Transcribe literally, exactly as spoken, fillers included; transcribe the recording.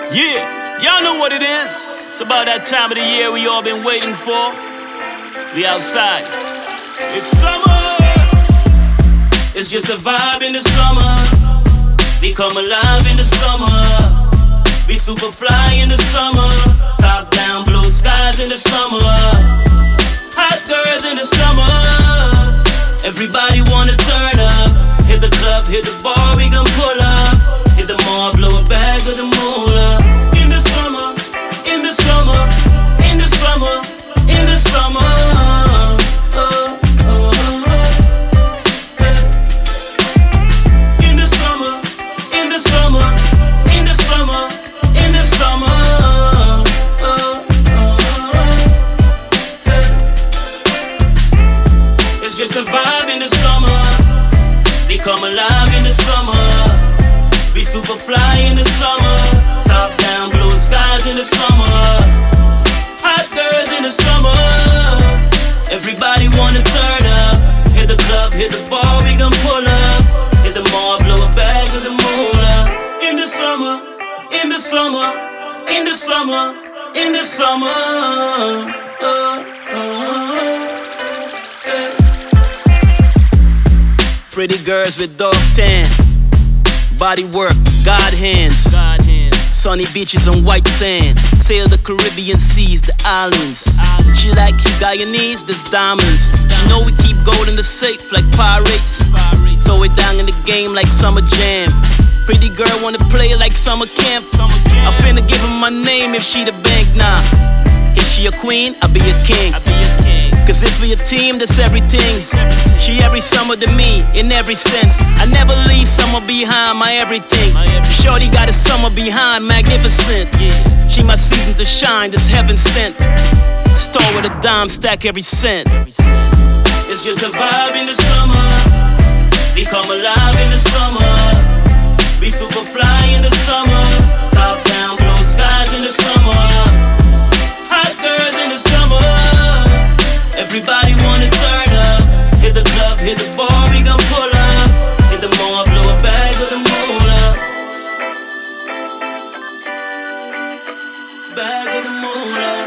Yeah, y'all know what it is. It's about that time of the year we all been waiting for. We outside. It's summer. It's just a vibe in the summer. We come alive in the summer. We super fly in the summer. Top down blue skies in the summer. Hot girls in the summer. Everybody wanna turn up. Hit the club, hit the bar, we gon' pull up. Hit the mall, blow a bag of the moolah. In the summer, in the summer, in the summer, in the summer. Oh, oh, oh. In the summer, in the summer, in the summer, in the summer. Oh, oh, oh. It's just a vibe in the summer. We come alive in the summer. We super fly in the summer. Top down blue skies in the summer. Hot girls in the summer. Everybody wanna turn up. Hit the club, hit the bar, we gon' pull up. Hit the mall, blow a bag of the moolah. In the summer, in the summer, in the summer, in the summer. Uh, uh, yeah. Pretty girls with dog tan. Body work, God hands. God hands. Sunny beaches and white sand. Sail the Caribbean seas, the islands. islands. She like you Guyanese, there's diamonds. She know we keep gold in the safe like pirates. pirates. Throw it down in the game like summer jam. Pretty girl wanna play like summer camp. Summer camp. I finna give her my name if she the bank now. Nah. If she a queen, I'll be a king. I'll be a king. Cause if we a team, that's everything. everything. She every summer to me, in every sense. I never leave summer behind, my everything. My everything. Shorty got a summer behind, magnificent. Yeah. She my season to shine, this heaven sent. Store with a dime, stack every cent. every cent. It's just a vibe in the summer. We come alive in the summer. We super fly in the summer. Top down blue skies in the summer. Hot girls in the summer. Everybody wanna turn up. Hit the club, hit the bar, we gon' pull up. Hit the mall, blow a bag of the moolah. Bag of the moolah.